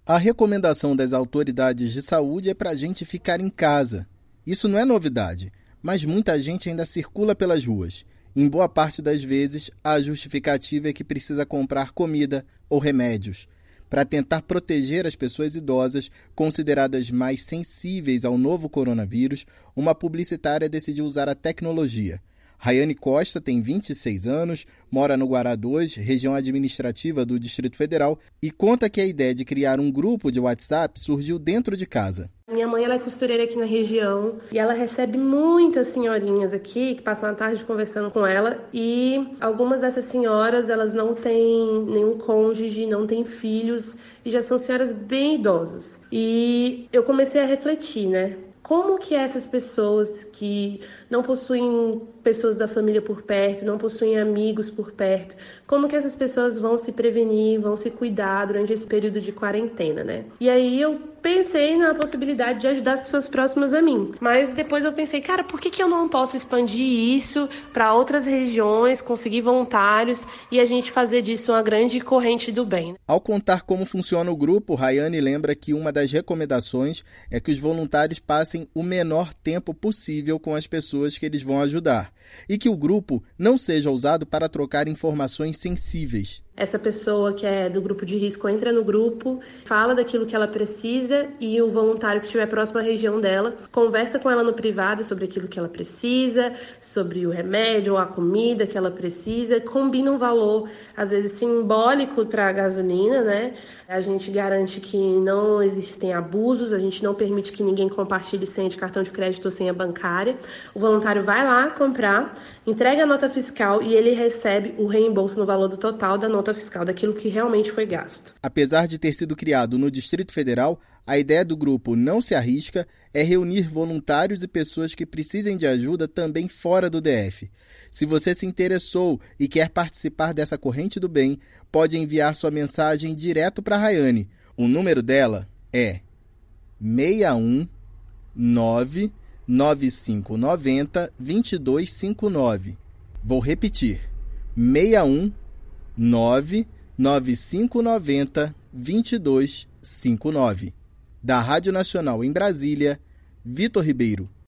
A recomendação das autoridades de saúde é para a gente ficar em casa. Isso não é novidade, mas muita gente ainda circula pelas ruas. Em boa parte das vezes, a justificativa é que precisa comprar comida ou remédios. Para tentar proteger as pessoas idosas, consideradas mais sensíveis ao novo coronavírus, uma publicitária decidiu usar a tecnologia. Rayane Costa tem 26 anos, mora no Guará 2, região administrativa do Distrito Federal, e conta que a ideia de criar um grupo de WhatsApp surgiu dentro de casa. Minha mãe ela é costureira aqui na região e ela recebe muitas senhorinhas aqui que passam a tarde conversando com ela, e algumas dessas senhoras elas não têm nenhum cônjuge, não têm filhos e já são senhoras bem idosas. E eu comecei a refletir, né? Como que essas pessoas que não possuem pessoas da família por perto, não possuem amigos por perto, como que essas pessoas vão se prevenir, vão se cuidar durante esse período de quarentena, né? E aí eu pensei na possibilidade de ajudar as pessoas próximas a mim. Mas depois eu pensei, cara, por que eu não posso expandir isso para outras regiões, conseguir voluntários e a gente fazer disso uma grande corrente do bem? Ao contar como funciona o grupo, Rayane lembra que uma das recomendações é que os voluntários passem o menor tempo possível com as pessoas que eles vão ajudar e que o grupo não seja usado para trocar informações sensíveis. Essa pessoa que é do grupo de risco entra no grupo, fala daquilo que ela precisa e o voluntário que estiver próximo à região dela conversa com ela no privado sobre aquilo que ela precisa, sobre o remédio ou a comida que ela precisa, combina um valor, às vezes simbólico para a gasolina, né? A gente garante que não existem abusos, a gente não permite que ninguém compartilhe senha de cartão de crédito ou senha bancária. O voluntário vai lá comprar, entrega a nota fiscal e ele recebe o reembolso no valor do total da nota fiscal, daquilo que realmente foi gasto. Apesar de ter sido criado no Distrito Federal, a ideia do grupo Não Se Arrisca é reunir voluntários e pessoas que precisem de ajuda também fora do DF. Se você se interessou e quer participar dessa corrente do bem, pode enviar sua mensagem direto para a Rayane. O número dela é 619 9590 2259. Vou repetir. 619 9590 2259. Da Rádio Nacional em Brasília, Vitor Ribeiro.